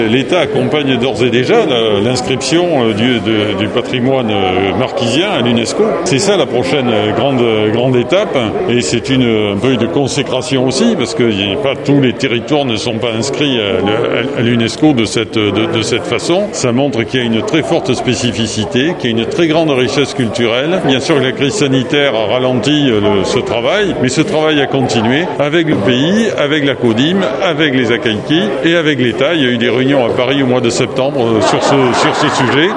L'État accompagne d'ores et déjà l'inscription du patrimoine marquisien à l'UNESCO. C'est ça la prochaine grande étape, et c'est un peu de consécration aussi, parce que pas tous les territoires ne sont pas inscrits à l'UNESCO de cette façon. Ça montre qu'il y a une très forte spécificité, qu'il y a une très grande richesse culturelle. Bien sûr que la crise sanitaire a ralenti ce travail, mais ce travail a continué avec le pays, avec la CODIM, avec les Akaïki et avec l'État. Il y a eu des réunions à Paris au mois de septembre sur ce sujet.